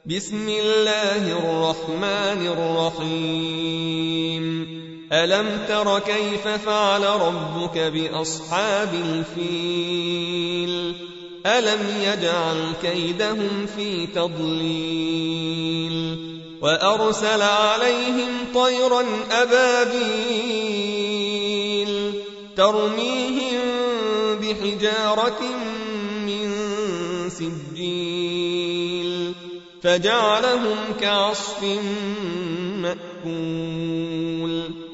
بسم الله الرحمن الرحيم ألم تر كيف فعل ربك بأصحاب الفيل ألم يجعل كيدهم في تضليل وأرسل عليهم طيرا أبابيل ترميهم بحجارة من سجيل فجعلهم كعصف مأكول